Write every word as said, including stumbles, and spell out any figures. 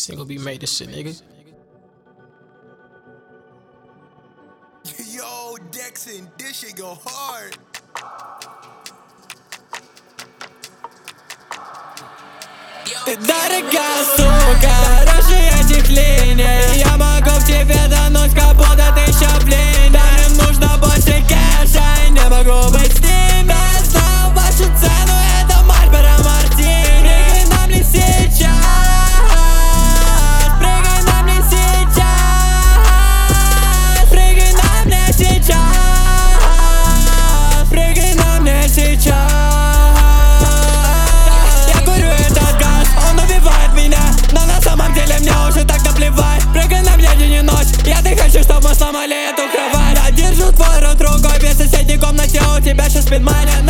Single B made this shit, nigga. Yo, Dexon, this shit go hard. Дорогая сука, раньше этих линий я могу в тебе тонуть, как будто тысяча блин. Да мне нужно больше кэша, не могу быть с ним. Я знал вашу цену, это Мальборо Мартини. Прыгай на мне сейчас, прыгай на мне сейчас, прыгай на мне сейчас, прыгай на мне сейчас. Я ты хочу, чтобы мы сломали эту кровать. Я держу твой рот рукой в соседней комнате, у тебя сейчас спидмания.